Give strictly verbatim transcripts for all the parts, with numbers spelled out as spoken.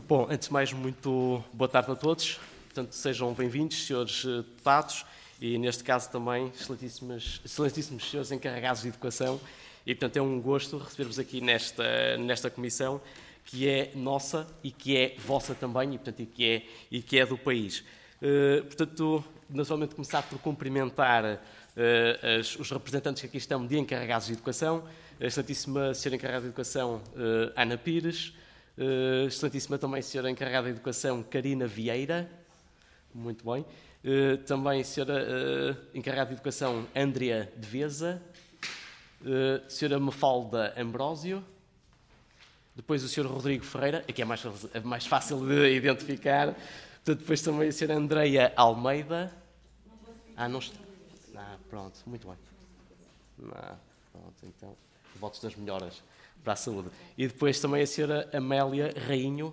Bom, antes de mais, muito boa tarde a todos. Portanto, sejam bem-vindos, senhores deputados, e neste caso também excelentíssimos, excelentíssimos senhores encarregados de educação. E, portanto, é um gosto receber-vos aqui nesta, nesta comissão, que é nossa e que é vossa também, e, portanto, e que é, e que é do país. Uh, portanto, naturalmente, começar por cumprimentar uh, as, os representantes que aqui estão de encarregados de educação, a excelentíssima senhora encarregada de educação, uh, Ana Pires, uh, excelentíssima também senhora encarregada de educação, Carina Vieira, muito bem, uh, também senhora uh, encarregada de educação, Andrea Deveza, uh, senhora Mafalda Ambrósio, depois o senhor Rodrigo Ferreira, aqui é mais, é mais fácil de identificar. Portanto, depois também a senhora Andreia Almeida. Ah, não está. Ah, pronto, muito bem. Ah, pronto, então, votos das melhoras para a saúde. E depois também a senhora Amélia Rainho.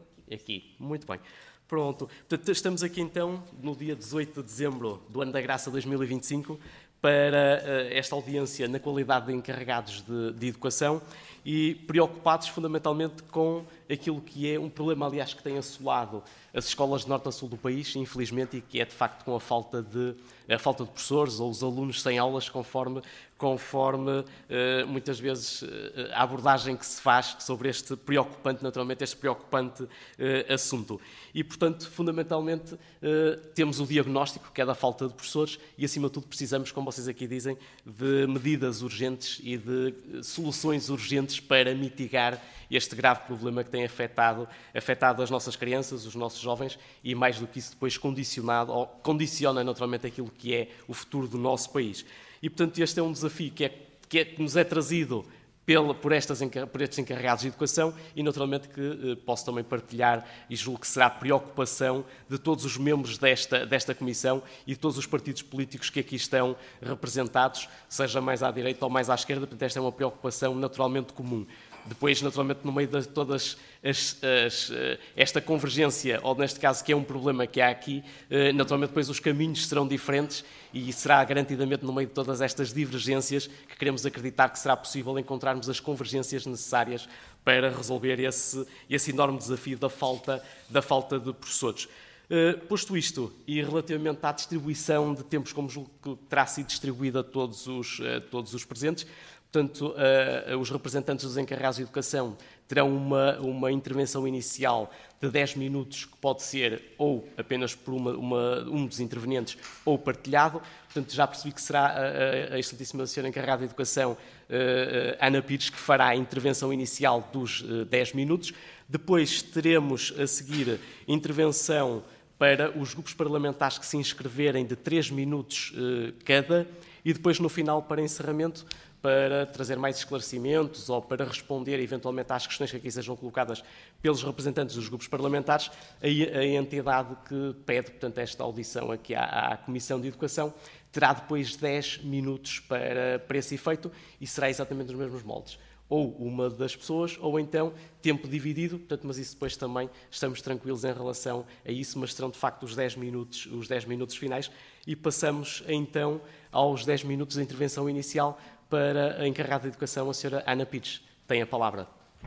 Aqui, muito bem. Pronto, portanto, estamos aqui então no dia dezoito de dezembro do ano da graça dois mil e vinte e cinco para uh, esta audiência na qualidade de encarregados de, de educação e preocupados fundamentalmente com aquilo que é um problema, aliás, que tem assolado as escolas de norte a sul do país, infelizmente, e que é de facto com a falta de, a falta de professores ou os alunos sem aulas, conforme, conforme uh, muitas vezes uh, a abordagem que se faz sobre este preocupante, naturalmente, este preocupante uh, assunto. E, portanto, fundamentalmente, uh, temos o diagnóstico, que é da falta de professores, e, acima de tudo, precisamos, como vocês aqui dizem, de medidas urgentes e de uh, soluções urgentes para mitigar este grave problema que tem afetado, afetado as nossas crianças, os nossos jovens, e mais do que isso depois condicionado, ou condiciona naturalmente aquilo que é o futuro do nosso país. E, portanto, este é um desafio que, é, que, é, que nos é trazido pela, por, estas, por estes encarregados de educação e, naturalmente, que eh, posso também partilhar e julgo que será preocupação de todos os membros desta, desta comissão e de todos os partidos políticos que aqui estão representados, seja mais à direita ou mais à esquerda. Portanto, esta é uma preocupação naturalmente comum. Depois, naturalmente, no meio de todas as, as, esta convergência, ou neste caso que é um problema que há aqui, naturalmente depois os caminhos serão diferentes e será garantidamente no meio de todas estas divergências que queremos acreditar que será possível encontrarmos as convergências necessárias para resolver esse, esse enorme desafio da falta, da falta de professores. Uh, posto isto, e relativamente à distribuição de tempos, como julgo que terá sido distribuída a todos os, uh, todos os presentes, portanto, uh, os representantes dos encarregados de educação terão uma, uma intervenção inicial de dez minutos, que pode ser ou apenas por uma, uma, um dos intervenientes ou partilhado. Portanto, já percebi que será a, a, a excelentíssima senhora encarregada de educação, uh, uh, Ana Pires, que fará a intervenção inicial dos uh, dez minutos. Depois teremos a seguir intervenção para os grupos parlamentares que se inscreverem de três minutos uh, cada e depois, no final, para encerramento, para trazer mais esclarecimentos ou para responder eventualmente às questões que aqui sejam colocadas pelos representantes dos grupos parlamentares, a, a entidade que pede, portanto, esta audição aqui à, à Comissão de Educação terá depois dez minutos para, para esse efeito e será exatamente nos mesmos moldes. Ou uma das pessoas, ou então tempo dividido, portanto, mas isso depois também estamos tranquilos em relação a isso, mas serão de facto os dez minutos, os dez minutos finais e passamos então aos dez minutos de intervenção inicial para a encarregada de educação, a senhora Ana Pires. Tem a palavra.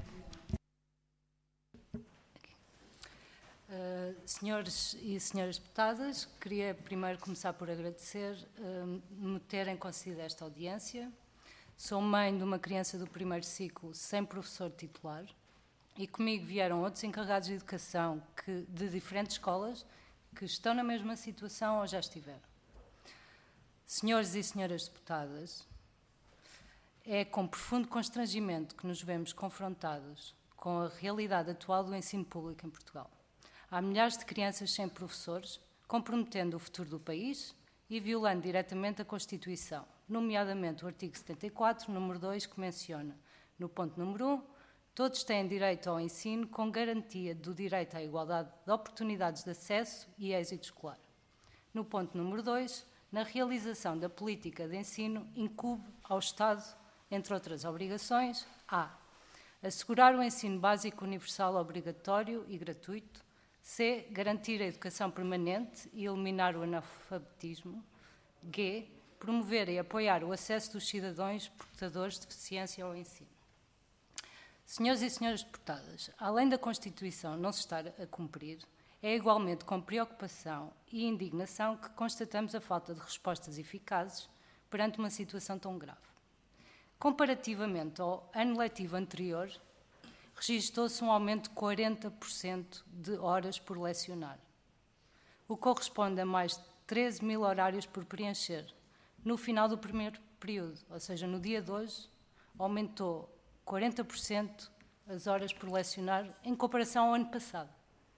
Uh, senhores e senhoras deputadas, queria primeiro começar por agradecer uh, me terem concedido esta audiência. Sou mãe de uma criança do primeiro ciclo sem professor titular e comigo vieram outros encarregados de educação que, de diferentes escolas que estão na mesma situação ou já estiveram. Senhores e senhoras deputadas, é com profundo constrangimento que nos vemos confrontados com a realidade atual do ensino público em Portugal. Há milhares de crianças sem professores, comprometendo o futuro do país e violando diretamente a Constituição, nomeadamente o artigo setenta e quatro, número dois, que menciona, no ponto número um, todos têm direito ao ensino com garantia do direito à igualdade de oportunidades de acesso e êxito escolar. No ponto número dois, na realização da política de ensino, incube ao Estado, entre outras obrigações, a. assegurar o ensino básico universal obrigatório e gratuito, c. garantir a educação permanente e eliminar o analfabetismo, g. promover e apoiar o acesso dos cidadãos portadores de deficiência ao ensino. Senhores e senhoras deputadas, além da Constituição não se estar a cumprir, é igualmente com preocupação e indignação que constatamos a falta de respostas eficazes perante uma situação tão grave. Comparativamente ao ano letivo anterior, registou-se um aumento de quarenta por cento de horas por lecionar, o que corresponde a mais de treze mil horários por preencher. No final do primeiro período, ou seja, no dia de hoje, aumentou quarenta por cento as horas por lecionar em comparação ao ano passado.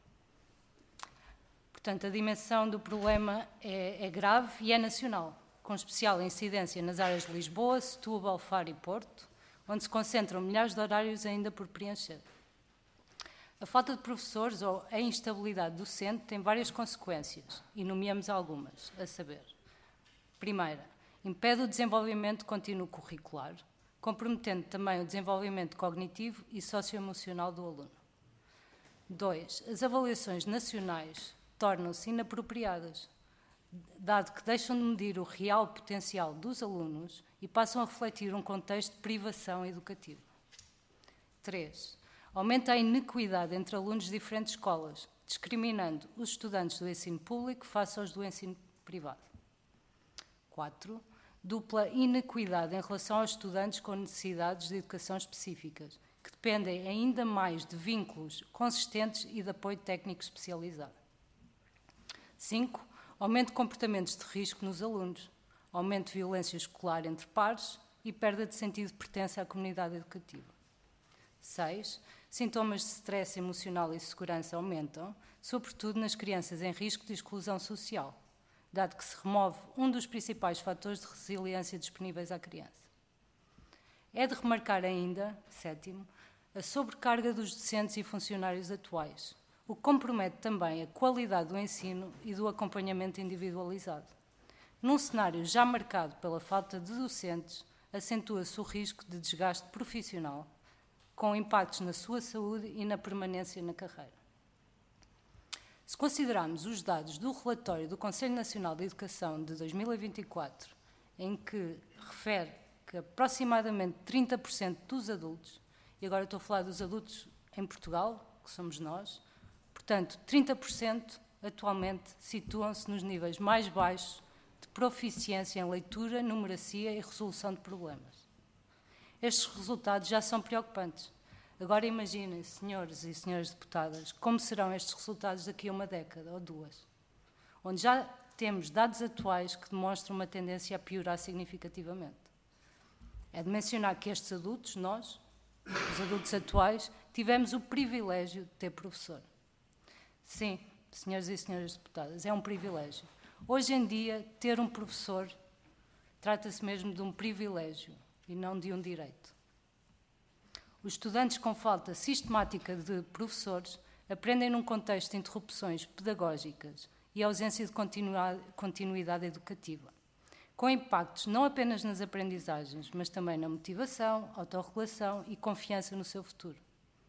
Portanto, a dimensão do problema é, é grave e é nacional, com especial incidência nas áreas de Lisboa, Setúbal, Faro e Porto, onde se concentram milhares de horários ainda por preencher. A falta de professores ou a instabilidade docente tem várias consequências, e nomeamos algumas, a saber: primeira, impede o desenvolvimento contínuo curricular, comprometendo também o desenvolvimento cognitivo e socioemocional do aluno. Dois, as avaliações nacionais tornam-se inapropriadas, dado que deixam de medir o real potencial dos alunos e passam a refletir um contexto de privação educativa. Três, aumenta a inequidade entre alunos de diferentes escolas, discriminando os estudantes do ensino público face aos do ensino privado. Quatro, dupla inequidade em relação aos estudantes com necessidades de educação específicas, que dependem ainda mais de vínculos consistentes e de apoio técnico especializado. Cinco, aumento de comportamentos de risco nos alunos, aumento de violência escolar entre pares e perda de sentido de pertença à comunidade educativa. Seis, sintomas de stress emocional e segurança aumentam, sobretudo nas crianças em risco de exclusão social, dado que se remove um dos principais fatores de resiliência disponíveis à criança. É de remarcar ainda, sétimo, a sobrecarga dos docentes e funcionários atuais, o que compromete também a qualidade do ensino e do acompanhamento individualizado. Num cenário já marcado pela falta de docentes, acentua-se o risco de desgaste profissional, com impactos na sua saúde e na permanência na carreira. Se considerarmos os dados do relatório do Conselho Nacional de Educação de dois mil e vinte e quatro, em que refere que aproximadamente trinta por cento dos adultos, e agora estou a falar dos adultos em Portugal, que somos nós, portanto, trinta por cento atualmente situam-se nos níveis mais baixos de proficiência em leitura, numeracia e resolução de problemas. Estes resultados já são preocupantes. Agora imaginem, senhores e senhoras deputadas, como serão estes resultados daqui a uma década ou duas, onde já temos dados atuais que demonstram uma tendência a piorar significativamente. É de mencionar que estes adultos, nós, os adultos atuais, tivemos o privilégio de ter professor. Sim, senhores e senhoras deputadas, é um privilégio. Hoje em dia, ter um professor trata-se mesmo de um privilégio e não de um direito. Os estudantes com falta sistemática de professores aprendem num contexto de interrupções pedagógicas e ausência de continuidade educativa, com impactos não apenas nas aprendizagens, mas também na motivação, autorregulação e confiança no seu futuro.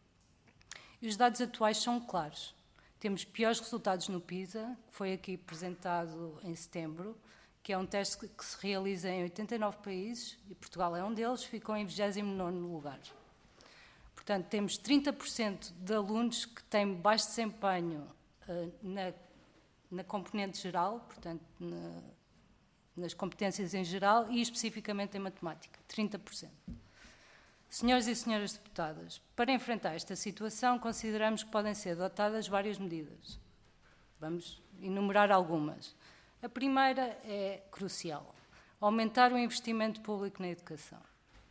E os dados atuais são claros. Temos piores resultados no PISA, que foi aqui apresentado em setembro, que é um teste que se realiza em oitenta e nove países, e Portugal é um deles, ficou em vigésimo nono lugar. Portanto, temos trinta por cento de alunos que têm baixo desempenho uh, na, na componente geral, portanto, na, nas competências em geral e especificamente em matemática, trinta por cento. Senhores e senhoras deputadas, para enfrentar esta situação, consideramos que podem ser adotadas várias medidas. Vamos enumerar algumas. A primeira é crucial: aumentar o investimento público na educação.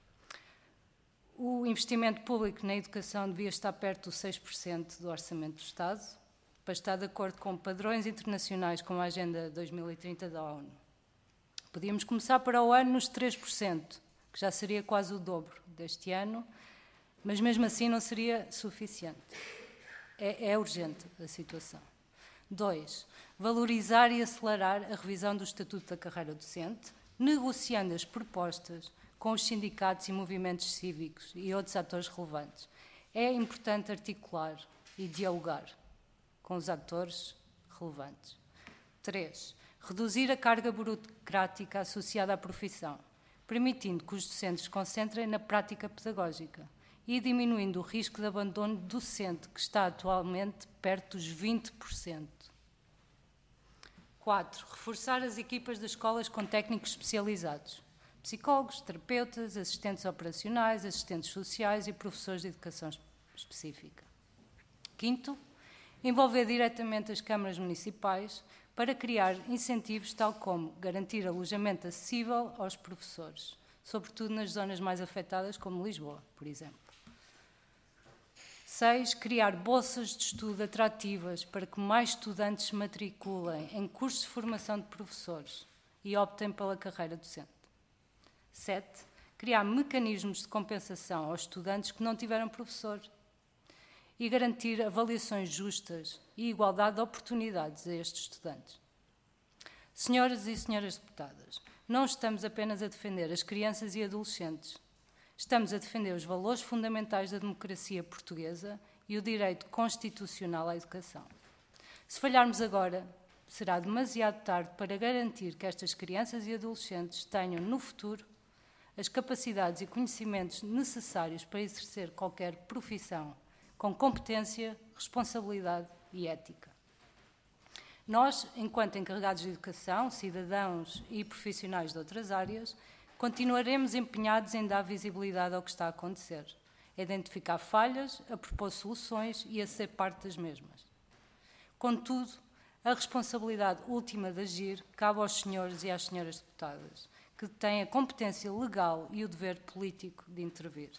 O investimento público na educação devia estar perto dos seis por cento do orçamento do Estado, para estar de acordo com padrões internacionais como a Agenda dois mil e trinta da ONU. Podíamos começar para o ano nos três por cento, que já seria quase o dobro deste ano, mas mesmo assim não seria suficiente. É, é urgente a situação. Dois, valorizar e acelerar a revisão do Estatuto da Carreira Docente, negociando as propostas com os sindicatos e movimentos cívicos e outros atores relevantes. É importante articular e dialogar com os atores relevantes. Três, reduzir a carga burocrática associada à profissão, permitindo que os docentes se concentrem na prática pedagógica e diminuindo o risco de abandono docente, que está atualmente perto dos vinte por cento. quatro. Reforçar as equipas das escolas com técnicos especializados. Psicólogos, terapeutas, assistentes operacionais, assistentes sociais e professores de educação específica. Quinto, envolver diretamente as câmaras municipais para criar incentivos tal como garantir alojamento acessível aos professores, sobretudo nas zonas mais afetadas, como Lisboa, por exemplo. Seis, criar bolsas de estudo atrativas para que mais estudantes se matriculem em cursos de formação de professores e optem pela carreira docente. Sete, criar mecanismos de compensação aos estudantes que não tiveram professor e garantir avaliações justas e igualdade de oportunidades a estes estudantes. Senhoras e senhoras deputadas, não estamos apenas a defender as crianças e adolescentes. Estamos a defender os valores fundamentais da democracia portuguesa e o direito constitucional à educação. Se falharmos agora, será demasiado tarde para garantir que estas crianças e adolescentes tenham, no futuro, as capacidades e conhecimentos necessários para exercer qualquer profissão com competência, responsabilidade e ética. Nós, enquanto encarregados de educação, cidadãos e profissionais de outras áreas, continuaremos empenhados em dar visibilidade ao que está a acontecer, a identificar falhas, a propor soluções e a ser parte das mesmas. Contudo, a responsabilidade última de agir cabe aos senhores e às senhoras deputadas, que têm a competência legal e o dever político de intervir.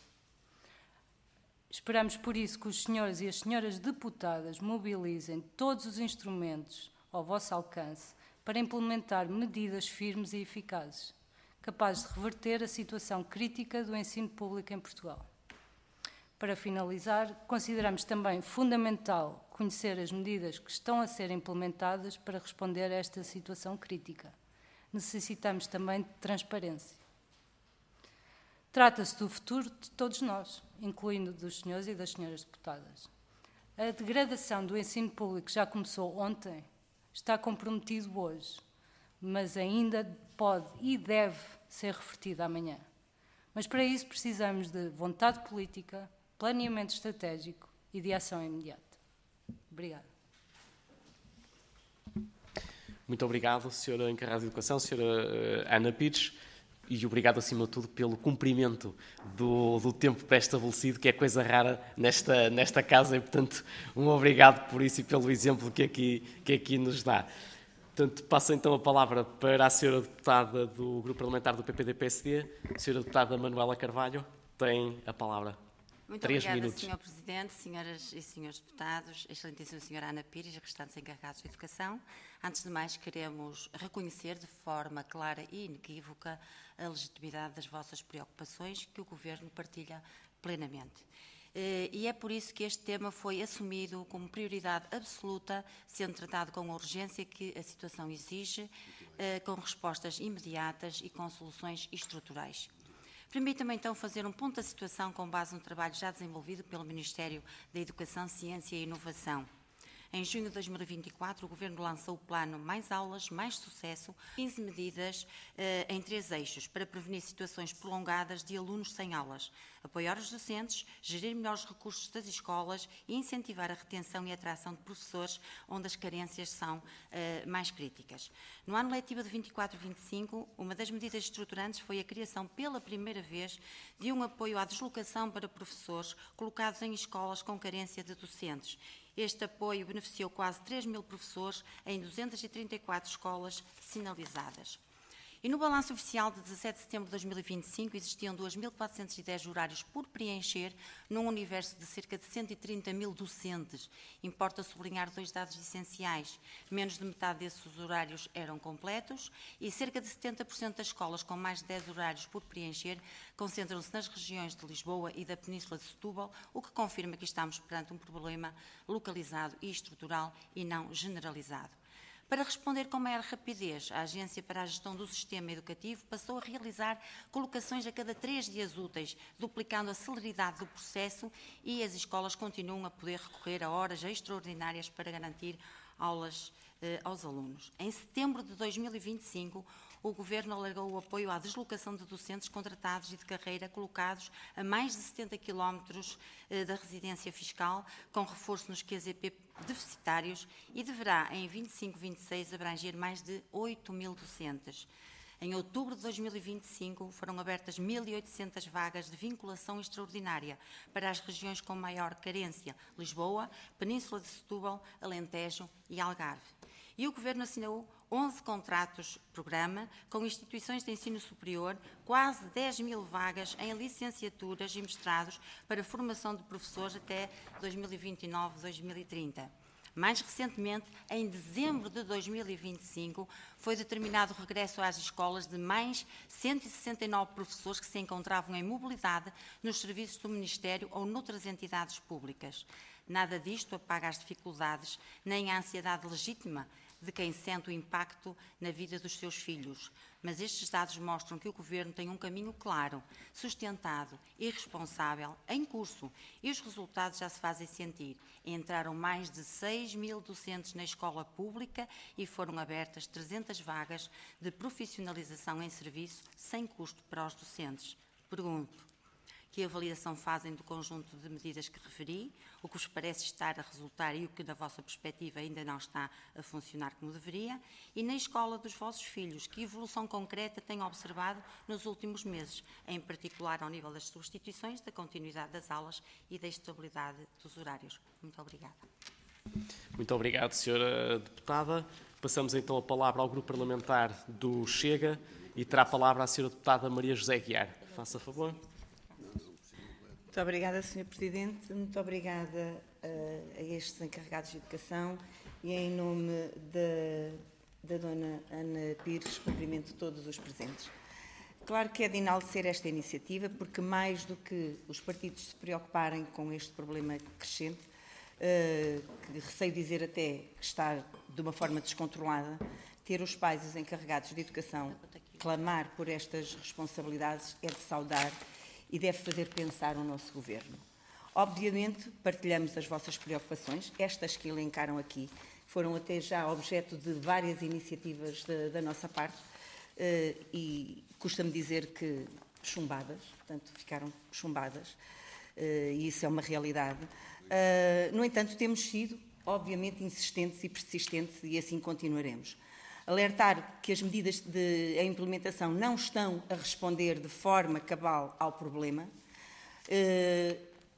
Esperamos, por isso, que os senhores e as senhoras deputadas mobilizem todos os instrumentos ao vosso alcance para implementar medidas firmes e eficazes, capazes de reverter a situação crítica do ensino público em Portugal. Para finalizar, consideramos também fundamental conhecer as medidas que estão a ser implementadas para responder a esta situação crítica. Necessitamos também de transparência. Trata-se do futuro de todos nós, incluindo dos senhores e das senhoras deputadas. A degradação do ensino público já começou ontem, está comprometido hoje, mas ainda pode e deve ser revertido amanhã. Mas para isso precisamos de vontade política, planeamento estratégico e de ação imediata. Obrigada. Muito obrigado, senhora encarregada de Educação, senhora Ana Pires, e obrigado, acima de tudo, pelo cumprimento do, do tempo pré-estabelecido, que é coisa rara nesta, nesta casa, e, portanto, um obrigado por isso e pelo exemplo que aqui, que aqui nos dá. Portanto, passo então a palavra para a senhora deputada do Grupo Parlamentar do P P D P S D, a senhora deputada Manuela Carvalho, tem a palavra. Muito Três obrigada, minutos. senhor Presidente, senhoras e senhores deputados, excelentíssima senhora Ana Pires e restantes encarregados de Educação. Antes de mais, queremos reconhecer de forma clara e inequívoca a legitimidade das vossas preocupações, que o Governo partilha plenamente. E é por isso que este tema foi assumido como prioridade absoluta, sendo tratado com a urgência que a situação exige, com respostas imediatas e com soluções estruturais. Permita-me então fazer um ponto da situação com base no trabalho já desenvolvido pelo Ministério da Educação, Ciência e Inovação. Em junho de dois mil e vinte e quatro, o Governo lançou o plano Mais Aulas, Mais Sucesso, quinze medidas eh, em três eixos para prevenir situações prolongadas de alunos sem aulas, apoiar os docentes, gerir melhor os recursos das escolas e incentivar a retenção e a atração de professores onde as carências são eh, mais críticas. No ano letivo de vinte e quatro vinte e cinco, uma das medidas estruturantes foi a criação pela primeira vez de um apoio à deslocação para professores colocados em escolas com carência de docentes. Este apoio beneficiou quase três mil professores em duzentas e trinta e quatro escolas sinalizadas. E no balanço oficial de dezassete de setembro de dois mil e vinte e cinco existiam dois mil quatrocentos e dez horários por preencher num universo de cerca de cento e trinta mil docentes. Importa sublinhar dois dados essenciais. Menos de metade desses horários eram completos e cerca de setenta por cento das escolas com mais de dez horários por preencher concentram-se nas regiões de Lisboa e da Península de Setúbal, o que confirma que estamos perante um problema localizado e estrutural e não generalizado. Para responder com maior rapidez, a Agência para a Gestão do Sistema Educativo passou a realizar colocações a cada três dias úteis, duplicando a celeridade do processo, e as escolas continuam a poder recorrer a horas extraordinárias para garantir aulas eh, aos alunos. Em setembro de dois mil e vinte e cinco, o Governo alargou o apoio à deslocação de docentes contratados e de carreira colocados a mais de setenta quilómetros eh, da residência fiscal, com reforço nos Q Z P deficitários, e deverá, em vinte e cinco vinte e seis, abranger mais de oito mil docentes. Em outubro de dois mil e vinte e cinco, foram abertas mil e oitocentas vagas de vinculação extraordinária para as regiões com maior carência: Lisboa, Península de Setúbal, Alentejo e Algarve. E o Governo assinou onze contratos-programa com instituições de ensino superior, quase dez mil vagas em licenciaturas e mestrados para formação de professores até dois mil e vinte e nove, dois mil e trinta. Mais recentemente, em dezembro de dois mil e vinte e cinco, foi determinado o regresso às escolas de mais cento e sessenta e nove professores que se encontravam em mobilidade nos serviços do Ministério ou noutras entidades públicas. Nada disto apaga as dificuldades, nem a ansiedade legítima de quem sente o impacto na vida dos seus filhos. Mas estes dados mostram que o Governo tem um caminho claro, sustentado e responsável em curso, e os resultados já se fazem sentir. Entraram mais de seis mil docentes na escola pública e foram abertas trezentas vagas de profissionalização em serviço sem custo para os docentes. Pergunto: que avaliação fazem do conjunto de medidas que referi, o que vos parece estar a resultar e o que, na vossa perspectiva, ainda não está a funcionar como deveria? E na escola dos vossos filhos, que evolução concreta têm observado nos últimos meses, em particular ao nível das substituições, da continuidade das aulas e da estabilidade dos horários? Muito obrigada. Muito obrigado, senhora Deputada. Passamos então a palavra ao Grupo Parlamentar do Chega e terá a palavra a senhora Deputada Maria José Aguiar. Faça favor. Muito obrigada, senhor Presidente. Muito obrigada uh, a estes encarregados de educação e, em nome da, da dona Ana Pires, cumprimento todos os presentes. Claro que é de enaltecer esta iniciativa, porque mais do que os partidos se preocuparem com este problema crescente, uh, que receio dizer até que está de uma forma descontrolada, ter os pais e os encarregados de educação clamar por estas responsabilidades é de saudar e deve fazer pensar o nosso Governo. Obviamente, partilhamos as vossas preocupações, estas que elencaram aqui, foram até já objeto de várias iniciativas de, da nossa parte, eh, e custa-me dizer que chumbadas, portanto, ficaram chumbadas, eh, e isso é uma realidade. Uh, no entanto, temos sido, obviamente, insistentes e persistentes, e assim continuaremos. Alertar que as medidas de implementação não estão a responder de forma cabal ao problema eh,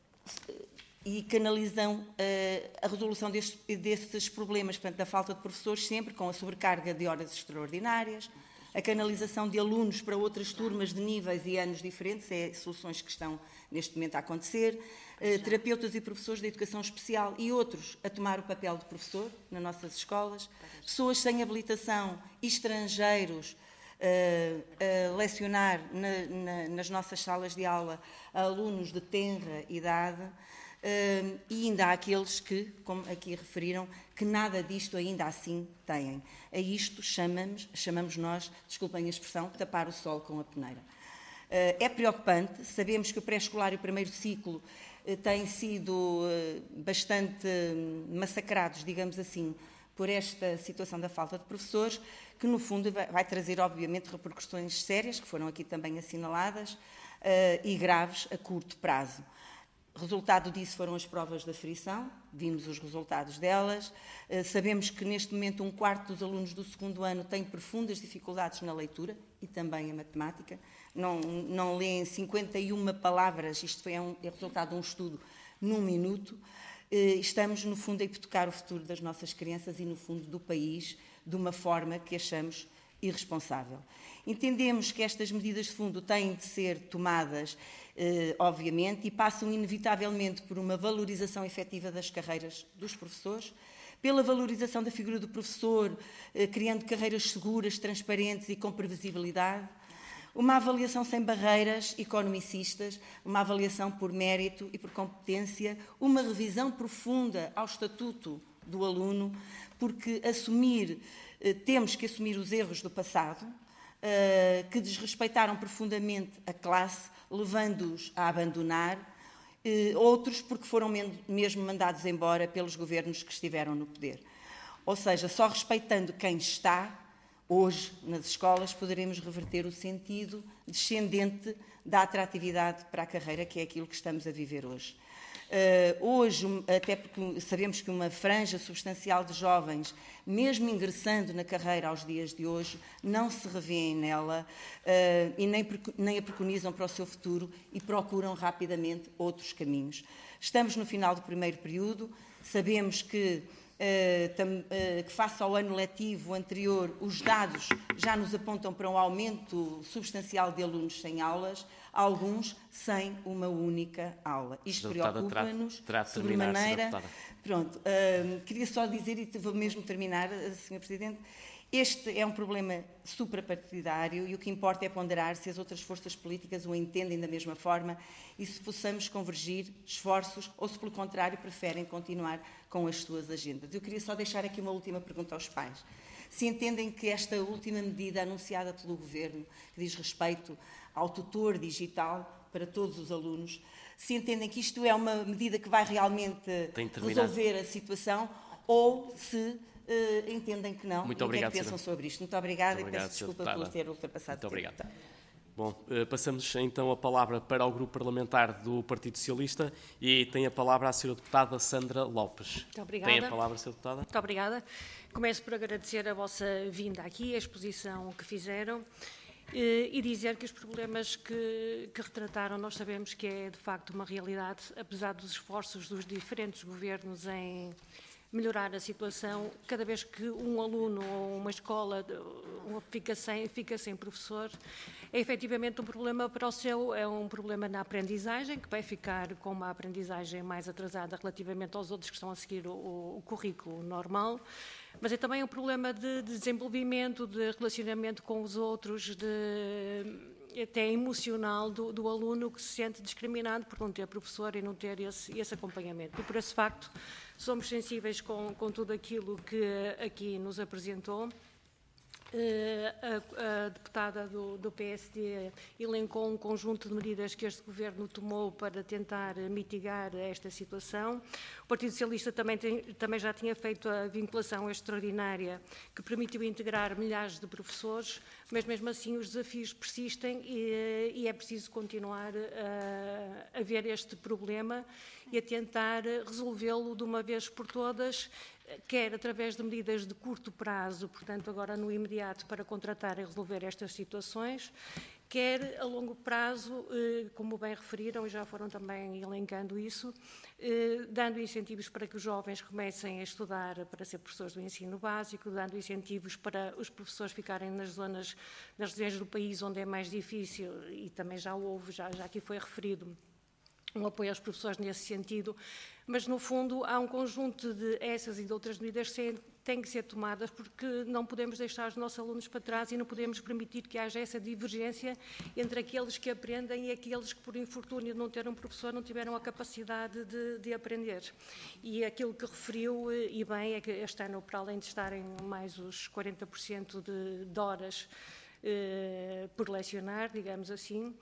e canalizam eh, a resolução destes, destes problemas, portanto, da falta de professores, sempre com a sobrecarga de horas extraordinárias, a canalização de alunos para outras turmas de níveis e anos diferentes, é soluções que estão neste momento a acontecer, eh, terapeutas e professores de educação especial e outros a tomar o papel de professor nas nossas escolas, pessoas sem habilitação, estrangeiros, eh, a lecionar na, na, nas nossas salas de aula a alunos de tenra idade, eh, e ainda há aqueles que, como aqui referiram, que nada disto ainda assim têm. A isto chamamos, chamamos nós, desculpem a expressão, tapar o sol com a peneira. É preocupante, sabemos que o pré-escolar e o primeiro ciclo têm sido bastante massacrados, digamos assim, por esta situação da falta de professores, que no fundo vai trazer, obviamente, repercussões sérias, que foram aqui também assinaladas, e graves a curto prazo. Resultado disso foram as provas de aferição, vimos os resultados delas. Sabemos que neste momento um quarto dos alunos do segundo ano têm profundas dificuldades na leitura e também em matemática. Não, não leem cinquenta e uma palavras, isto é, um, é resultado de um estudo num minuto. Estamos, no fundo, a hipotecar o futuro das nossas crianças e, no fundo, do país, de uma forma que achamos irresponsável. Entendemos que estas medidas de fundo têm de ser tomadas, eh, obviamente, e passam inevitavelmente por uma valorização efetiva das carreiras dos professores, pela valorização da figura do professor, eh, criando carreiras seguras, transparentes e com previsibilidade, uma avaliação sem barreiras economicistas, uma avaliação por mérito e por competência, uma revisão profunda ao estatuto do aluno, porque assumir, temos que assumir os erros do passado, que desrespeitaram profundamente a classe, levando-os a abandonar, outros porque foram mesmo mandados embora pelos governos que estiveram no poder. Ou seja, só respeitando quem está hoje nas escolas poderemos reverter o sentido descendente da atratividade para a carreira, que é aquilo que estamos a viver hoje. Uh, hoje, até porque sabemos que uma franja substancial de jovens, mesmo ingressando na carreira aos dias de hoje, não se revêem nela uh, e nem, nem a preconizam para o seu futuro e procuram rapidamente outros caminhos. Estamos no final do primeiro período, sabemos que Uh, tam, uh, que face ao ano letivo anterior, os dados já nos apontam para um aumento substancial de alunos sem aulas, alguns sem uma única aula. Isto preocupa-nos sobremaneira. Pronto, uh, queria só dizer, e vou mesmo terminar, senhor Presidente, este é um problema suprapartidário e o que importa é ponderar se as outras forças políticas o entendem da mesma forma e se possamos convergir esforços ou se, pelo contrário, preferem continuar com as suas agendas. Eu queria só deixar aqui uma última pergunta aos pais. Se entendem que esta última medida anunciada pelo Governo, que diz respeito ao tutor digital para todos os alunos, se entendem que isto é uma medida que vai realmente resolver a situação ou se Uh, entendem que não. Muito e obrigado, o que é que pensam senhora. sobre isto? Muito obrigada Muito e obrigado, peço desculpa por ter ultrapassado Muito obrigado. tempo. Bom, uh, passamos então a palavra para o Grupo Parlamentar do Partido Socialista e tem a palavra a senhora Deputada Sandra Lopes. Muito obrigada. Tem a palavra, senhora Deputada. Muito obrigada. Começo por agradecer a vossa vinda aqui, a exposição que fizeram e dizer que os problemas que, que retrataram nós sabemos que é de facto uma realidade, apesar dos esforços dos diferentes governos em melhorar a situação. Cada vez que um aluno ou uma escola fica sem, fica sem professor, é efetivamente um problema para o seu, é um problema na aprendizagem, que vai ficar com uma aprendizagem mais atrasada relativamente aos outros que estão a seguir o, o currículo normal, mas é também um problema de, de desenvolvimento, de relacionamento com os outros, de até emocional do, do aluno que se sente discriminado por não ter professor e não ter esse, esse acompanhamento. E por esse facto somos sensíveis com, com tudo aquilo que aqui nos apresentou. A, a deputada do, do P S D elencou um conjunto de medidas que este Governo tomou para tentar mitigar esta situação. O Partido Socialista também, tem, também já tinha feito a vinculação extraordinária que permitiu integrar milhares de professores, mas mesmo assim os desafios persistem e, e é preciso continuar a, a ver este problema e a tentar resolvê-lo de uma vez por todas, quer através de medidas de curto prazo, portanto agora no imediato para contratar e resolver estas situações, quer a longo prazo, como bem referiram e já foram também elencando isso, dando incentivos para que os jovens comecem a estudar para ser professores do ensino básico, dando incentivos para os professores ficarem nas zonas, nas regiões do país onde é mais difícil, e também já houve, já, já aqui foi referido, um apoio aos professores nesse sentido, mas no fundo há um conjunto de essas e de outras medidas que têm que ser tomadas porque não podemos deixar os nossos alunos para trás e não podemos permitir que haja essa divergência entre aqueles que aprendem e aqueles que por infortúnio de não ter um professor não tiveram a capacidade de, de aprender. E aquilo que referiu, e bem, é que este ano, para além de estarem mais os quarenta por cento de, de horas eh, por lecionar, digamos assim,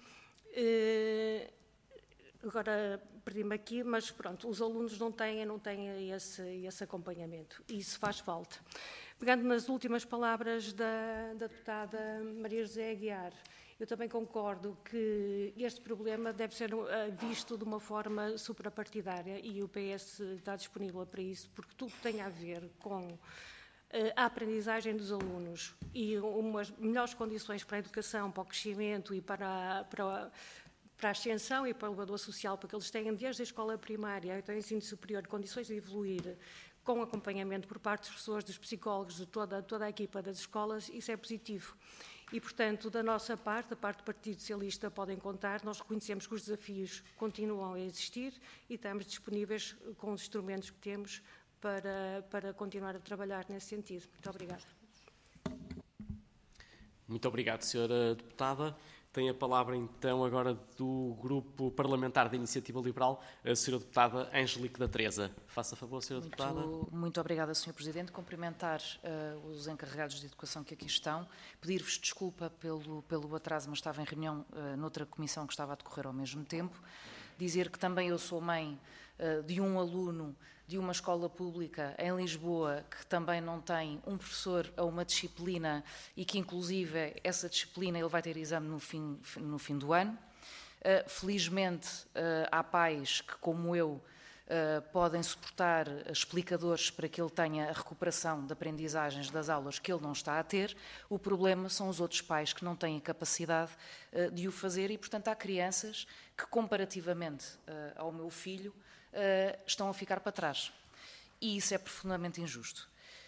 eh, agora perdi-me aqui, mas pronto, os alunos não têm, não têm esse, esse acompanhamento e isso faz falta. Pegando nas últimas palavras da, da deputada Maria José Aguiar, eu também concordo que este problema deve ser uh, visto de uma forma suprapartidária e o P S está disponível para isso, porque tudo tem a ver com a aprendizagem dos alunos e umas melhores condições para a educação, para o crescimento e para, para para a ascensão e para o elevador social, para que eles tenham desde a escola primária até o ensino superior condições de evoluir com acompanhamento por parte dos professores, dos psicólogos, de toda, toda a equipa das escolas, isso é positivo. E, portanto, da nossa parte, da parte do Partido Socialista, podem contar, nós reconhecemos que os desafios continuam a existir e estamos disponíveis com os instrumentos que temos para, para continuar a trabalhar nesse sentido. Muito obrigada. Muito obrigado, senhora Deputada. Tem a palavra, então, agora do Grupo Parlamentar da Iniciativa Liberal, a senhora Deputada Angelique da Teresa. Faça favor, senhora muito, Deputada. Muito obrigada, senhor Presidente. Cumprimentar uh, os encarregados de educação que aqui estão. Pedir-vos desculpa pelo, pelo atraso, mas estava em reunião uh, noutra comissão que estava a decorrer ao mesmo tempo. Dizer que também eu sou mãe uh, de um aluno de uma escola pública em Lisboa que também não tem um professor a uma disciplina e que, inclusive, essa disciplina ele vai ter exame no fim, no fim do ano. Uh, felizmente, uh, há pais que, como eu, uh, podem suportar explicadores para que ele tenha a recuperação de aprendizagens das aulas que ele não está a ter. O problema são os outros pais que não têm a capacidade uh, de o fazer e, portanto, há crianças que, comparativamente uh, ao meu filho, Uh, estão a ficar para trás. E isso é profundamente injusto.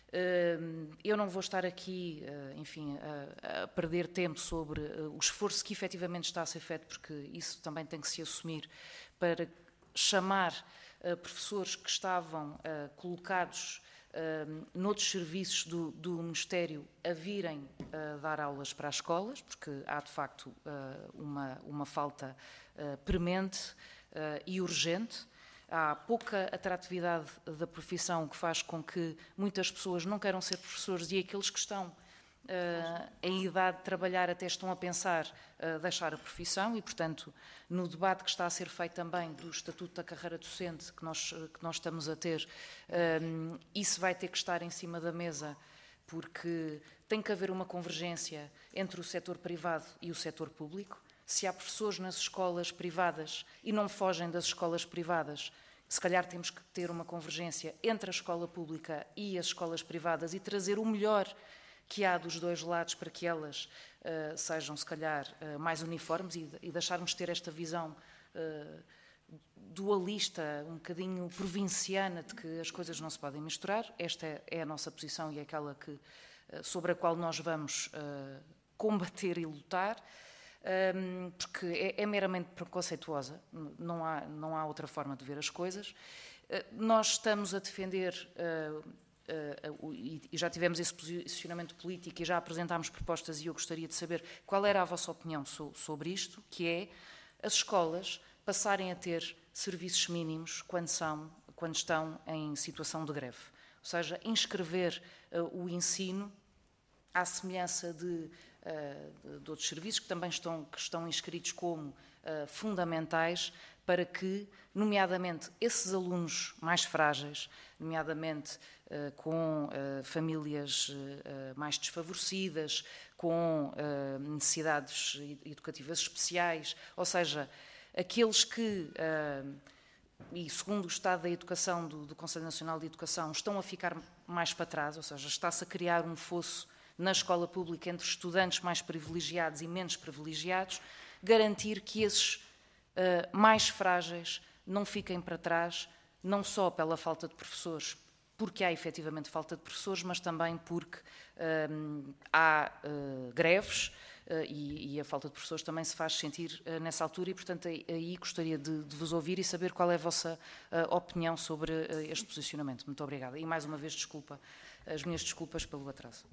Uh, eu não vou estar aqui, uh, enfim, a, a perder tempo sobre uh, o esforço que efetivamente está a ser feito, porque isso também tem que se assumir, para chamar uh, professores que estavam uh, colocados uh, noutros serviços do, do Ministério a virem uh, dar aulas para as escolas, porque há de facto uh, uma, uma falta uh, premente uh, e urgente. Há pouca atratividade da profissão que faz com que muitas pessoas não queiram ser professores e aqueles que estão uh, em idade de trabalhar até estão a pensar uh, deixar a profissão e, portanto, no debate que está a ser feito também do Estatuto da Carreira Docente que nós, que nós estamos a ter, um, isso vai ter que estar em cima da mesa porque tem que haver uma convergência entre o setor privado e o setor público. Se há professores nas escolas privadas e não fogem das escolas privadas, se calhar temos que ter uma convergência entre a escola pública e as escolas privadas e trazer o melhor que há dos dois lados para que elas uh, sejam, se calhar, uh, mais uniformes e, e deixarmos ter esta visão uh, dualista, um bocadinho provinciana, de que as coisas não se podem misturar. Esta é, é a nossa posição e é aquela que, uh, sobre a qual nós vamos uh, combater e lutar. Um, porque é, é meramente preconceituosa, não há, não há outra forma de ver as coisas. Uh, nós estamos a defender, uh, uh, uh, e, e já tivemos esse posicionamento político e já apresentámos propostas e eu gostaria de saber qual era a vossa opinião so, sobre isto, que é as escolas passarem a ter serviços mínimos quando, são, quando estão em situação de greve. Ou seja, inscrever uh, o ensino à semelhança de Uh, de outros serviços que também estão, que estão inscritos como uh, fundamentais para que, nomeadamente, esses alunos mais frágeis, nomeadamente uh, com uh, famílias uh, mais desfavorecidas, com uh, necessidades educativas especiais, ou seja, aqueles que, uh, e segundo o estado da educação do, do Conselho Nacional de Educação, estão a ficar mais para trás, ou seja, está-se a criar um fosso na escola pública entre estudantes mais privilegiados e menos privilegiados, garantir que esses uh, mais frágeis não fiquem para trás, não só pela falta de professores, porque há efetivamente falta de professores, mas também porque uh, há uh, greves uh, e, e a falta de professores também se faz sentir uh, nessa altura e, portanto, aí, aí gostaria de, de vos ouvir e saber qual é a vossa uh, opinião sobre uh, este posicionamento. Muito obrigada. E, mais uma vez, desculpa, as minhas desculpas pelo atraso.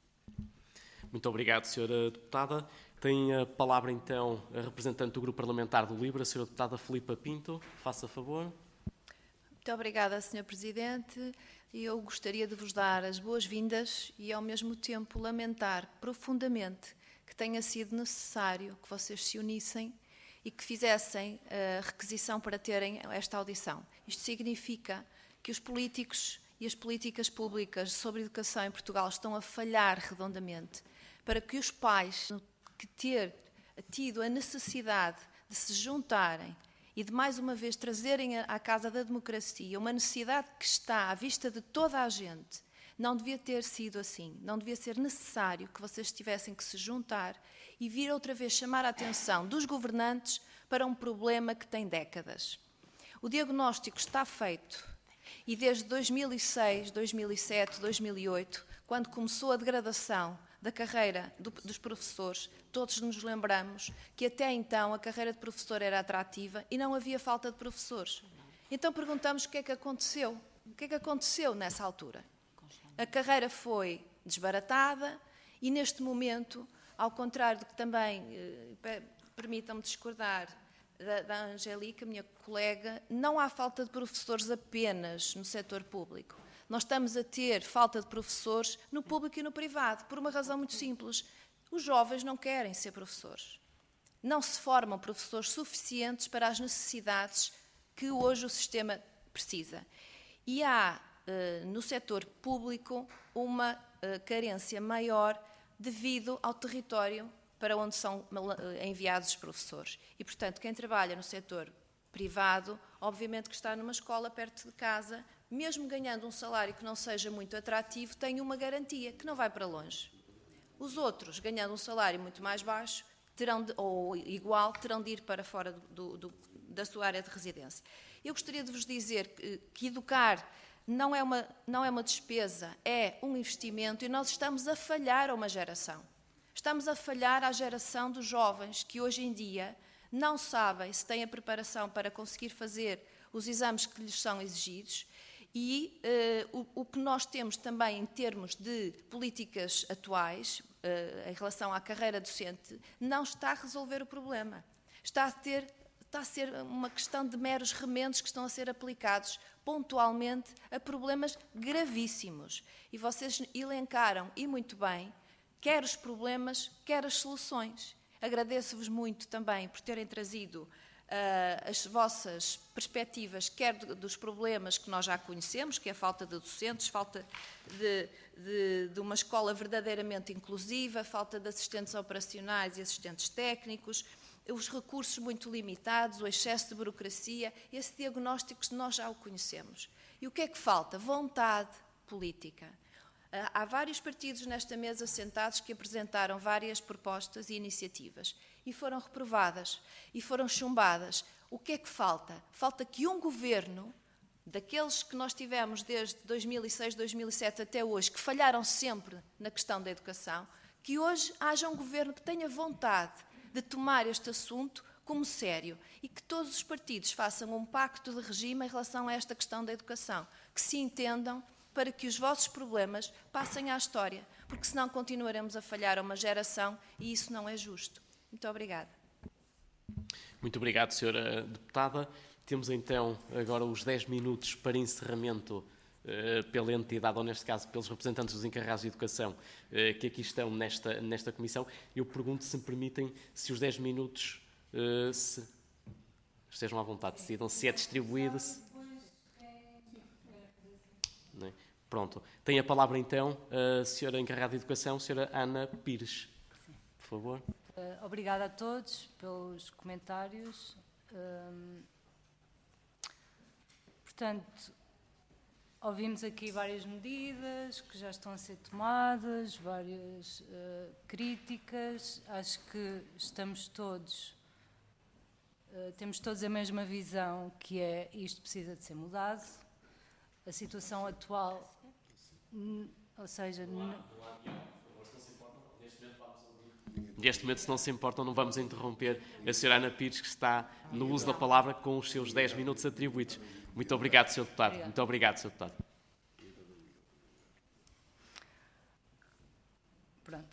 Muito obrigado, senhora Deputada. Tem a palavra, então, a representante do Grupo Parlamentar do LIBRE, a senhora Deputada Filipa Pinto. Faça favor. Muito obrigada, senhor Presidente. Eu gostaria de vos dar as boas-vindas e, ao mesmo tempo, lamentar profundamente que tenha sido necessário que vocês se unissem e que fizessem a requisição para terem esta audição. Isto significa que os políticos e as políticas públicas sobre educação em Portugal estão a falhar redondamente, para que os pais que ter tido a necessidade de se juntarem e de mais uma vez trazerem à Casa da Democracia uma necessidade que está à vista de toda a gente, não devia ter sido assim, não devia ser necessário que vocês tivessem que se juntar e vir outra vez chamar a atenção dos governantes para um problema que tem décadas. O diagnóstico está feito e desde dois mil e seis, dois mil e sete, dois mil e oito, quando começou a degradação da carreira do, dos professores, todos nos lembramos que até então a carreira de professor era atrativa e não havia falta de professores. Então perguntamos o que é que aconteceu. O que é que aconteceu nessa altura? A carreira foi desbaratada e neste momento ao contrário do que também, eh, permitam-me discordar da, da Angélica, minha colega, não há falta de professores apenas no setor público. Nós estamos a ter falta de professores no público e no privado, por uma razão muito simples. Os jovens não querem ser professores. Não se formam professores suficientes para as necessidades que hoje o sistema precisa. E há, eh, no setor público, uma eh, carência maior devido ao território para onde são enviados os professores. E, portanto, quem trabalha no setor privado, obviamente que está numa escola perto de casa, mesmo ganhando um salário que não seja muito atrativo, tem uma garantia, que não vai para longe. Os outros, ganhando um salário muito mais baixo, terão de, ou igual, terão de ir para fora do, do, da sua área de residência. Eu gostaria de vos dizer que, que educar não é, uma, não é uma despesa, é um investimento, e nós estamos a falhar a uma geração. Estamos a falhar à geração dos jovens que hoje em dia não sabem se têm a preparação para conseguir fazer os exames que lhes são exigidos e uh, o, o que nós temos também em termos de políticas atuais uh, em relação à carreira docente não está a resolver o problema. Está a, ter, está a ser uma questão de meros remendos que estão a ser aplicados pontualmente a problemas gravíssimos. E vocês elencaram, e muito bem, quer os problemas, quer as soluções. Agradeço-vos muito também por terem trazido uh, as vossas perspectivas, quer de, dos problemas que nós já conhecemos, que é a falta de docentes, falta de, de, de uma escola verdadeiramente inclusiva, falta de assistentes operacionais e assistentes técnicos, os recursos muito limitados, o excesso de burocracia, esse diagnóstico nós já o conhecemos. E o que é que falta? Vontade política. Há vários partidos nesta mesa sentados que apresentaram várias propostas e iniciativas e foram reprovadas e foram chumbadas. O que é que falta? Falta que um governo, daqueles que nós tivemos desde dois mil e seis, dois mil e sete até hoje, que falharam sempre na questão da educação, que hoje haja um governo que tenha vontade de tomar este assunto como sério e que todos os partidos façam um pacto de regime em relação a esta questão da educação, que se entendam para que os vossos problemas passem à história, porque senão continuaremos a falhar a uma geração e isso não é justo. Muito obrigada. Muito obrigado, senhora Deputada. Temos então agora os dez minutos para encerramento uh, pela entidade, ou neste caso pelos representantes dos encarregados de educação uh, que aqui estão nesta, nesta comissão. Eu pergunto, se me permitem, se os dez minutos uh, se... estejam à vontade, decidam se é distribuído. Se... Pronto. Tem a palavra então a senhora encarregada de educação, a senhora Ana Pires. Por favor. Uh, obrigada a todos pelos comentários. Um, portanto, ouvimos aqui várias medidas que já estão a ser tomadas, várias uh, críticas. Acho que estamos todos, uh, temos todos a mesma visão, que é isto precisa de ser mudado. A situação atual, ou seja... Neste momento, se não se importam, não vamos interromper a senhora Ana Pires, que está no uso da palavra com os seus dez minutos atribuídos. Muito obrigado, senhor Deputado. Obrigado. Muito obrigado, senhor Deputado. Pronto.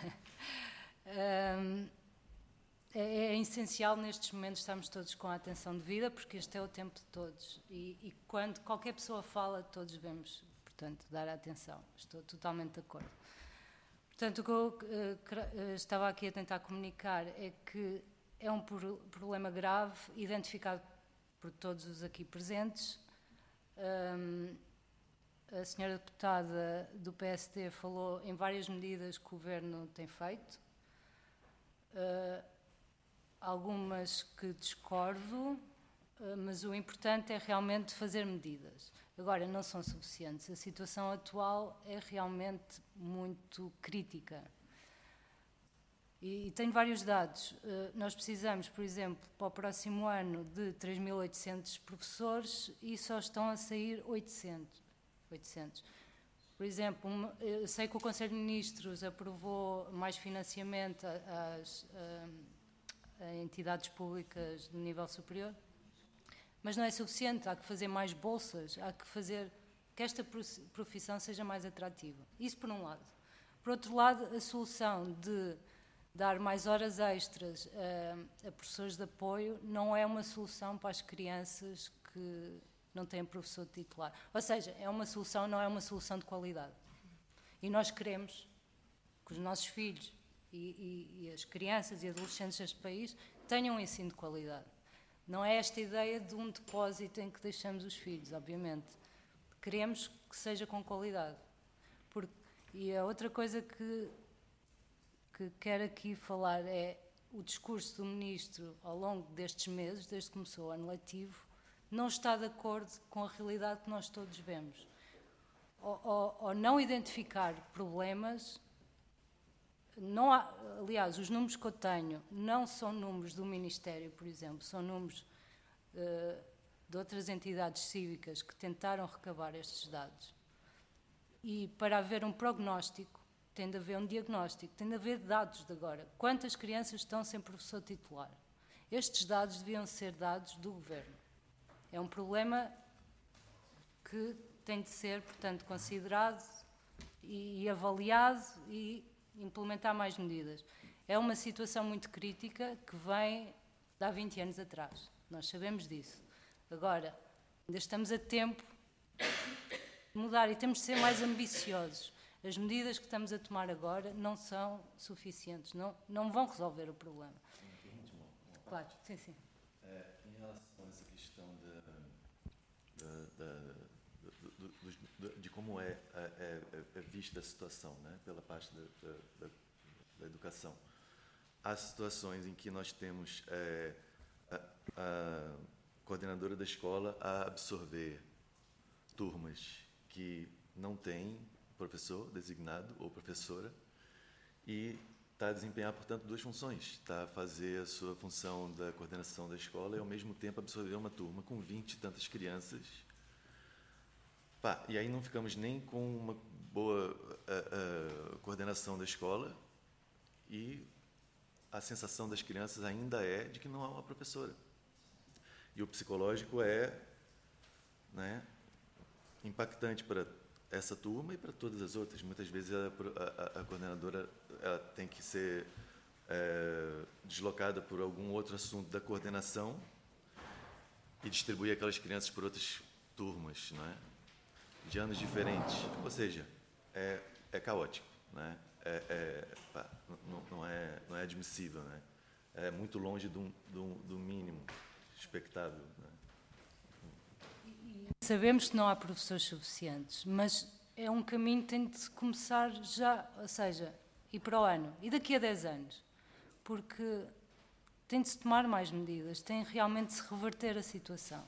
um, é, é essencial nestes momentos estarmos todos com a atenção devida, porque este é o tempo de todos. E, e quando qualquer pessoa fala, todos devemos, portanto, dar atenção. Estou totalmente de acordo. Portanto, o que eu uh, estava aqui a tentar comunicar é que é um por, problema grave, identificado por todos os aqui presentes. Um, a senhora deputada do P S D falou em várias medidas que o Governo tem feito. Uh, algumas que discordo, uh, mas o importante é realmente fazer medidas. Agora, não são suficientes. A situação atual é realmente muito crítica. E, e tenho vários dados. Uh, nós precisamos, por exemplo, para o próximo ano, de três mil e oitocentos professores e só estão a sair oitocentos. oitocentos. Por exemplo, uma, eu sei que o Conselho de Ministros aprovou mais financiamento às, a, a entidades públicas de nível superior, mas não é suficiente, há que fazer mais bolsas, há que fazer que esta profissão seja mais atrativa. Isso por um lado. Por outro lado, a solução de dar mais horas extras a, a professores de apoio não é uma solução para as crianças que não têm professor titular. Ou seja, é uma solução, não é uma solução de qualidade. E nós queremos que os nossos filhos e, e, e as crianças e adolescentes deste país tenham um ensino de qualidade. Não é esta ideia de um depósito em que deixamos os filhos, obviamente. Queremos que seja com qualidade. Porque, e a outra coisa que, que quero aqui falar é o discurso do Ministro ao longo destes meses, desde que começou o ano letivo, não está de acordo com a realidade que nós todos vemos. Ou, ou, ou não identificar problemas, não há, aliás, os números que eu tenho não são números do Ministério, por exemplo, são números uh, de outras entidades cívicas que tentaram recabar estes dados. E para haver um prognóstico, tem de haver um diagnóstico, tem de haver dados de agora. Quantas crianças estão sem professor titular? Estes dados deviam ser dados do Governo. É um problema que tem de ser, portanto, considerado e, e avaliado e implementar mais medidas. É uma situação muito crítica que vem de há vinte anos atrás. Nós sabemos disso. Agora, ainda estamos a tempo de mudar e temos de ser mais ambiciosos. As medidas que estamos a tomar agora não são suficientes, não, não vão resolver o problema. Claro, sim, sim. É, em relação a essa questão da, da, da, do, do, do, de como é, é, é vista a situação, né, pela parte da, da, da educação, há situações em que nós temos é, a, a coordenadora da escola a absorver turmas que não têm professor designado ou professora e está a desempenhar, portanto, duas funções. Está a fazer a sua função da coordenação da escola e, ao mesmo tempo, absorver uma turma com vinte e tantas crianças. Pá, e aí não ficamos nem com uma boa a, a, coordenação da escola e a sensação das crianças ainda é de que não há uma professora. E o psicológico é, né, impactante para essa turma e para todas as outras. Muitas vezes a, a, a coordenadora ela tem que ser é, deslocada por algum outro assunto da coordenação e distribuir aquelas crianças por outras turmas, não é? De anos diferentes. Ou seja, é, é caótico, né? É, é, pá, não, não, é, não é admissível, né? É muito longe do, do, do mínimo expectável, né? Sabemos que não há professores suficientes, mas é um caminho que tem de começar já, ou seja, e para o ano, e daqui a dez anos, porque tem de se tomar mais medidas, tem realmente de se reverter a situação.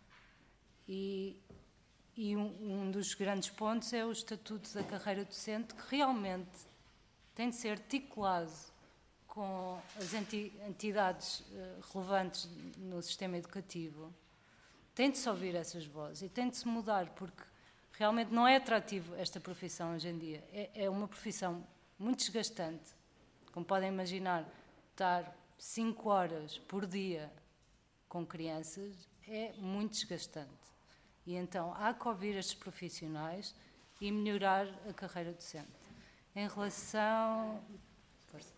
E, e um, um dos grandes pontos é o estatuto da carreira docente, que realmente tem de ser articulado com as entidades uh, relevantes no sistema educativo. Tem de se ouvir essas vozes e tem de se mudar, porque realmente não é atrativo esta profissão hoje em dia. É, é uma profissão muito desgastante. Como podem imaginar, estar cinco horas por dia com crianças é muito desgastante. E então há que ouvir estes profissionais e melhorar a carreira docente. Em relação... Força.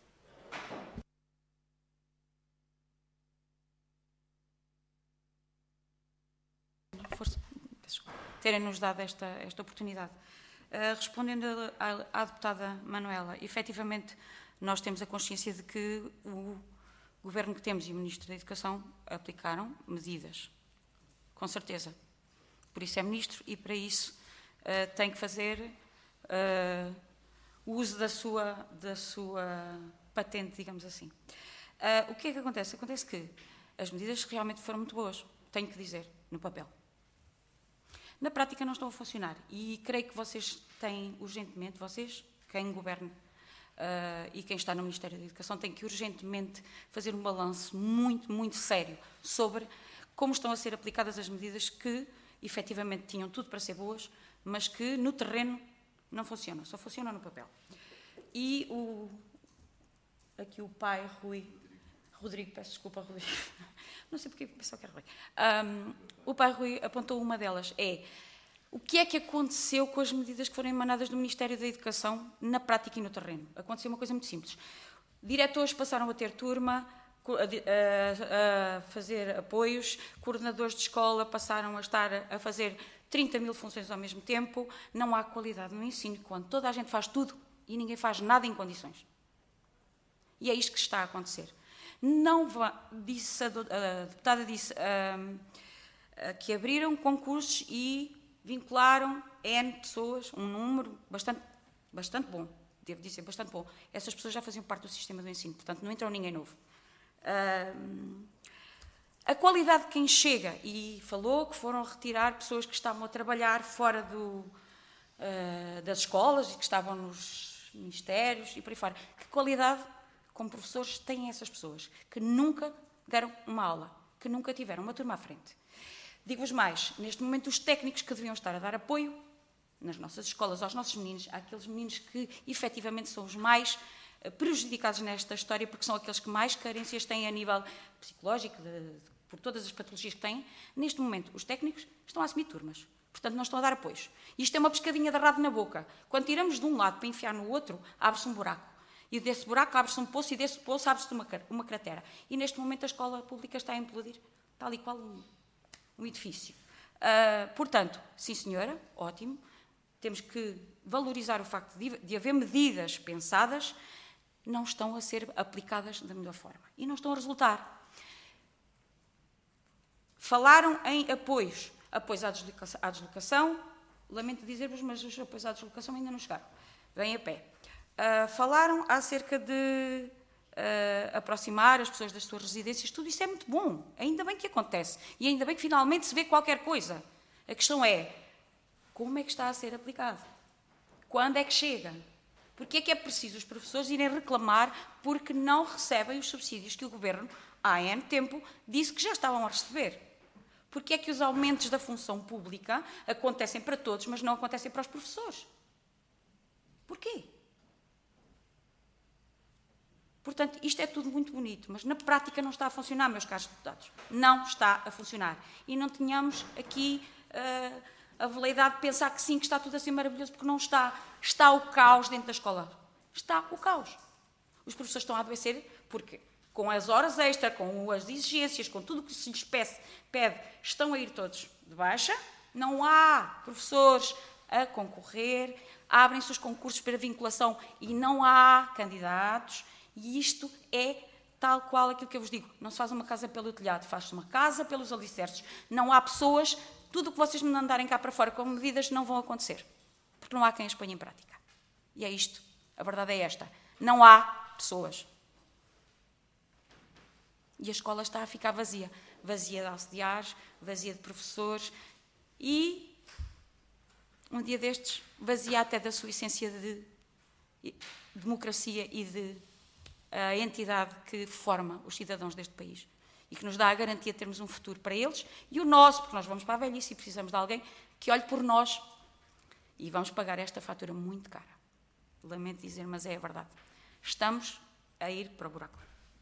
Força, terem-nos dado esta, esta oportunidade. Uh, respondendo à, à deputada Manuela, efetivamente nós temos a consciência de que o governo que temos e o Ministro da Educação aplicaram medidas, com certeza. Por isso é Ministro e para isso uh, tem que fazer uh, uso da sua, da sua patente, digamos assim. Uh, o que é que acontece? Acontece que as medidas realmente foram muito boas, tenho que dizer, no papel. Na prática não estão a funcionar e creio que vocês têm urgentemente, vocês, quem governa uh, e quem está no Ministério da Educação, têm que urgentemente fazer um balanço muito, muito sério sobre como estão a ser aplicadas as medidas que efetivamente tinham tudo para ser boas, mas que no terreno não funcionam, só funcionam no papel. E o, aqui o pai, Rui, Rodrigo, peço desculpa, Rodrigo, não sei porque pensou que era Rui. Um, o pai Rui apontou uma delas, é o que é que aconteceu com as medidas que foram emanadas do Ministério da Educação na prática e no terreno? Aconteceu uma coisa muito simples. Diretores passaram a ter turma, a, a, a fazer apoios, coordenadores de escola passaram a estar a fazer trinta mil funções ao mesmo tempo. Não há qualidade no ensino quando toda a gente faz tudo e ninguém faz nada em condições. E é isto que está a acontecer. Não va, disse, a, a deputada disse um, que abriram concursos e vincularam N pessoas, um número bastante, bastante bom, devo dizer, bastante bom. Essas pessoas já faziam parte do sistema do ensino, portanto não entrou ninguém novo. Um, A qualidade de quem chega, e falou que foram retirar pessoas que estavam a trabalhar fora do, uh, das escolas e que estavam nos ministérios e por aí fora. Que qualidade, como professores, têm essas pessoas que nunca deram uma aula, que nunca tiveram uma turma à frente? Digo-vos mais, neste momento os técnicos que deviam estar a dar apoio nas nossas escolas aos nossos meninos, àqueles meninos que efetivamente são os mais prejudicados nesta história, porque são aqueles que mais carências têm a nível psicológico, de, de, por todas as patologias que têm. Neste momento, os técnicos estão a assumir turmas, portanto não estão a dar apoios. Isto é uma pescadinha de rabo na boca. Quando tiramos de um lado para enfiar no outro, abre-se um buraco. E desse buraco abre-se um poço e desse poço abre-se uma, uma cratera. E neste momento a escola pública está a implodir, tal e qual um, um edifício. Uh, portanto, sim senhora, ótimo, temos que valorizar o facto de, de haver medidas pensadas, não estão a ser aplicadas da melhor forma. E não estão a resultar. Falaram em apoios. Apoios à deslocação, à deslocação. Lamento dizer-vos, mas os apoios à deslocação ainda não chegaram. Vêm a pé. Uh, falaram acerca de uh, aproximar as pessoas das suas residências. Tudo isso é muito bom. Ainda bem que acontece. E ainda bem que finalmente se vê qualquer coisa. A questão é, como é que está a ser aplicado? Quando é que chega? Porque é que é preciso os professores irem reclamar porque não recebem os subsídios que o Governo, há N tempo, disse que já estavam a receber? Porque é que os aumentos da função pública acontecem para todos, mas não acontecem para os professores? Porquê? Portanto, isto é tudo muito bonito, mas na prática não está a funcionar, meus caros deputados. Não está a funcionar. E não tenhamos aqui uh, a veleidade de pensar que sim, que está tudo a ser maravilhoso, porque não está. Está o caos dentro da escola. Está o caos. Os professores estão a adoecer porque, com as horas extra, com as exigências, com tudo o que se lhes pede, pede, estão a ir todos de baixa. Não há professores a concorrer, abrem-se os concursos para vinculação e não há candidatos. E isto é tal qual aquilo que eu vos digo. Não se faz uma casa pelo telhado, faz-se uma casa pelos alicerces. Não há pessoas, tudo o que vocês me mandarem cá para fora com medidas não vão acontecer. Porque não há quem as ponha em prática. E é isto. A verdade é esta. Não há pessoas. E a escola está a ficar vazia. Vazia de auxiliares, vazia de professores e, um dia destes, vazia até da sua essência de democracia e de a entidade que forma os cidadãos deste país e que nos dá a garantia de termos um futuro para eles e o nosso, porque nós vamos para a velhice e precisamos de alguém que olhe por nós e vamos pagar esta fatura muito cara. Lamento dizer, mas é a verdade. Estamos a ir para o buraco.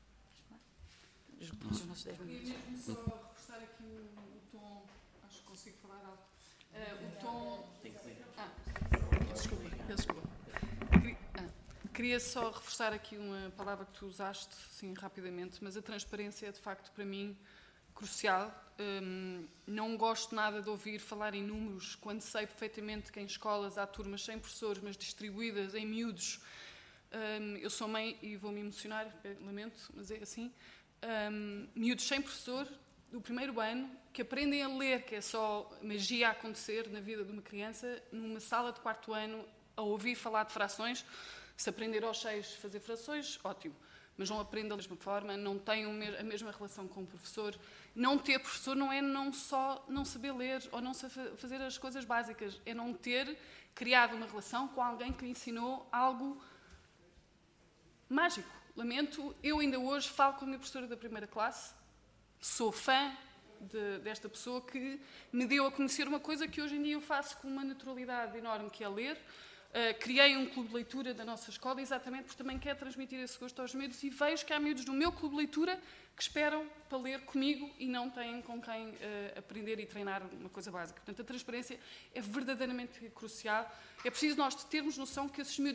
Os nossos dez minutos. Queria mesmo só reforçar aqui o, o tom, acho que consigo falar alto. Uh, o tom... Ah, desculpa, desculpa. Queria, ah, queria só reforçar aqui uma palavra que tu usaste, sim, rapidamente, mas a transparência é, de facto, para mim, crucial. Um, não gosto nada de ouvir falar em números, quando sei perfeitamente que em escolas há turmas sem professores, mas distribuídas em miúdos. Um, eu sou mãe e vou-me emocionar, lamento, mas é assim. Um, miúdos sem professor, do primeiro ano, que aprendem a ler, que é só magia a acontecer na vida de uma criança, numa sala de quarto ano, a ouvir falar de frações. Se aprender aos seis fazer frações, ótimo. Mas não aprende da mesma forma, não tem a mesma relação com o professor. Não ter professor não é não só não saber ler ou não saber fazer as coisas básicas, é não ter criado uma relação com alguém que lhe ensinou algo mágico. Lamento, eu ainda hoje falo com a minha professora da primeira classe, sou fã de, desta pessoa que me deu a conhecer uma coisa que hoje em dia eu faço com uma naturalidade enorme, que é ler. Uh, criei um clube de leitura da nossa escola exatamente porque também quero transmitir esse gosto aos miúdos e vejo que há miúdos no meu clube de leitura que esperam para ler comigo e não têm com quem uh, aprender e treinar uma coisa básica. Portanto, a transparência é verdadeiramente crucial. É preciso nós termos noção que esses miúdos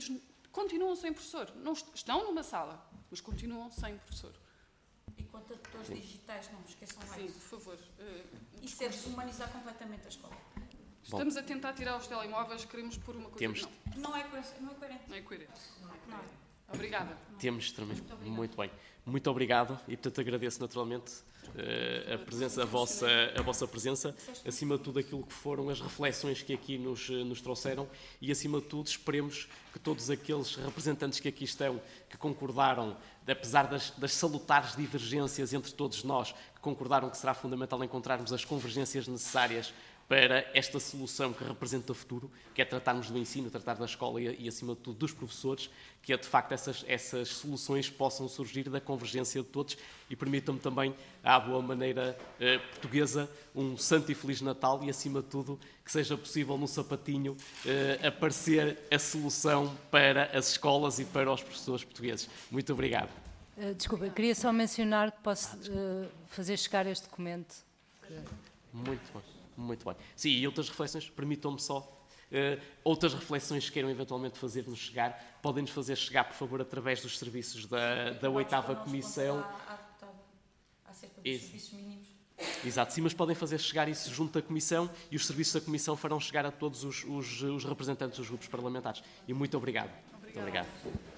continuam sem professor. Não est- estão numa sala, mas continuam sem professor. E quanto a tutores digitais, não esqueçam mais. Sim, por favor. eh, Isso é deshumanizar completamente a escola. Estamos a tentar tirar os telemóveis, queremos pôr uma coisa. Temos- Não, Não é coerente. Não é coerente. não é coerente. Não é. Obrigada. Temos extremamente. Muito bem. Muito obrigado e, portanto, agradeço naturalmente eh, a presença, a vossa, a vossa presença, acima de tudo aquilo que foram as reflexões que aqui nos, eh, nos trouxeram e, acima de tudo, esperemos que todos aqueles representantes que aqui estão, que concordaram, apesar das, das salutares divergências entre todos nós, que concordaram que será fundamental encontrarmos as convergências necessárias para esta solução que representa o futuro, que é tratarmos do ensino, tratar da escola e, e acima de tudo, dos professores, que é, de facto, essas, essas soluções possam surgir da convergência de todos e permitam-me também, à boa maneira eh, portuguesa, um santo e feliz Natal e, acima de tudo, que seja possível no sapatinho eh, aparecer a solução para as escolas e para os professores portugueses. Muito obrigado. Uh, desculpa, queria só mencionar que posso uh, fazer chegar este documento. Muito bem, muito bem. Sim, e outras reflexões, permitam-me só, uh, outras reflexões que queiram eventualmente fazer-nos chegar, podem-nos fazer chegar, por favor, através dos serviços da, da oitava Comissão. Acerca dos Isso. serviços mínimos. Exato, sim, mas podem fazer chegar isso junto da Comissão e os serviços da Comissão farão chegar a todos os, os, os representantes dos grupos parlamentares. E muito obrigado. Muito obrigado.